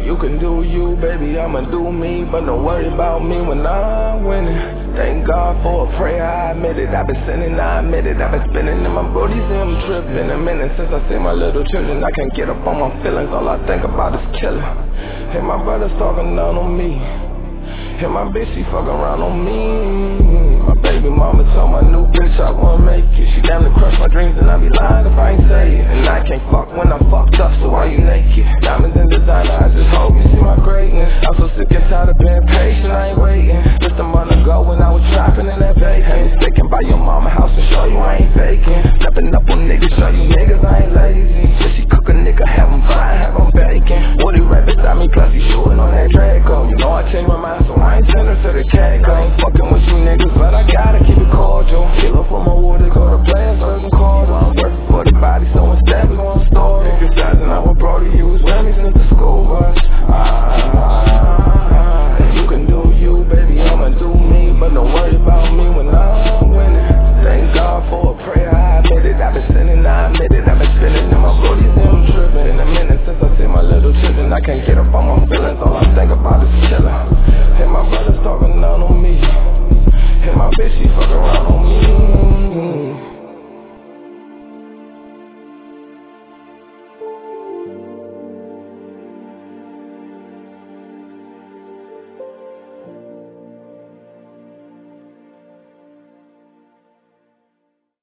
You can do you, baby, I'ma do me, but don't worry about me when I'm winning. Thank God for a prayer, I admit it. I've been sinning, I admit it. I've been spinning in my brodies and I'm tripping. A minute since I see my little children, I can't get up on my feelings. All I think about is killing. Hey, my brother's talking down on me. And my bitch, she fuck around on me. My baby mama told my new bitch I wanna make it. She down to crush my dreams and I be like